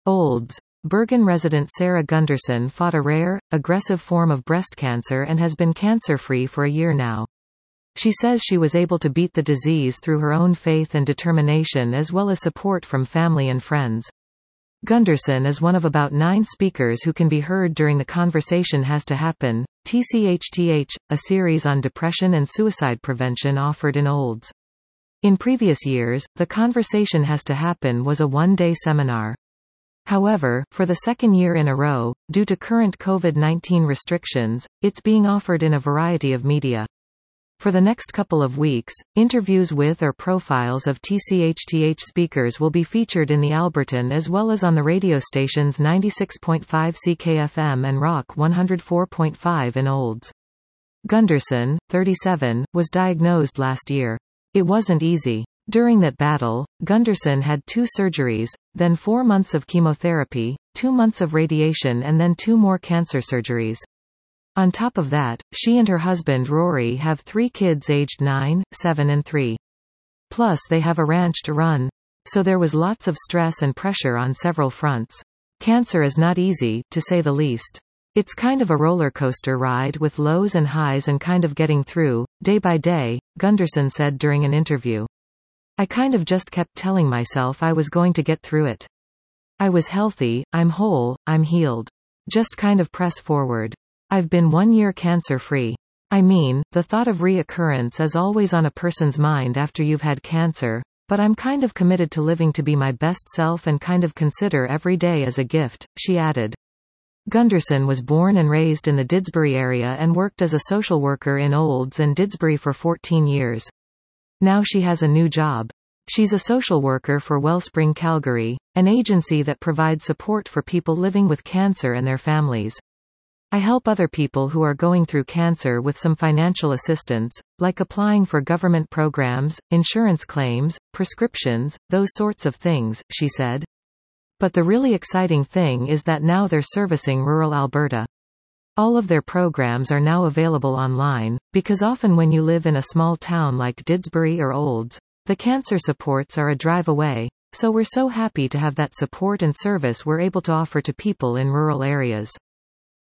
Olds. Bergen resident Sarah Gunderson fought a rare, aggressive form of breast cancer and has been cancer-free for a year now. She says she was able to beat the disease through her own faith and determination as well as support from family and friends. Gunderson is one of about 9 speakers who can be heard during The Conversation Has to Happen, TCHTH, a series on depression and suicide prevention offered in Olds. In previous years, The Conversation Has to Happen was a one-day seminar. However, for the second year in a row, due to current COVID-19 restrictions, it's being offered in a variety of media. For the next couple of weeks, interviews with or profiles of TCHTH speakers will be featured in the Alberton as well as on the radio stations 96.5 CKFM and Rock 104.5 in Olds. Gunderson, 37, was diagnosed last year. It wasn't easy. During that battle, Gunderson had 2 surgeries, then 4 months of chemotherapy, 2 months of radiation and then 2 more cancer surgeries. On top of that, she and her husband Rory have 3 kids aged 9, 7 and 3. Plus they have a ranch to run. So there was lots of stress and pressure on several fronts. Cancer is not easy, to say the least. It's kind of a roller coaster ride with lows and highs and kind of getting through, day by day, Gunderson said during an interview. I kind of just kept telling myself I was going to get through it. I was healthy, I'm whole, I'm healed. Just kind of press forward. I've been 1 year cancer-free. I mean, the thought of reoccurrence is always on a person's mind after you've had cancer, but I'm kind of committed to living to be my best self and kind of consider every day as a gift, she added. Gunderson was born and raised in the Didsbury area and worked as a social worker in Olds and Didsbury for 14 years. Now she has a new job. She's a social worker for Wellspring Calgary, an agency that provides support for people living with cancer and their families. I help other people who are going through cancer with some financial assistance, like applying for government programs, insurance claims, prescriptions, those sorts of things, she said. But the really exciting thing is that now they're servicing rural Alberta. All of their programs are now available online, because often when you live in a small town like Didsbury or Olds, the cancer supports are a drive away, so we're so happy to have that support and service we're able to offer to people in rural areas.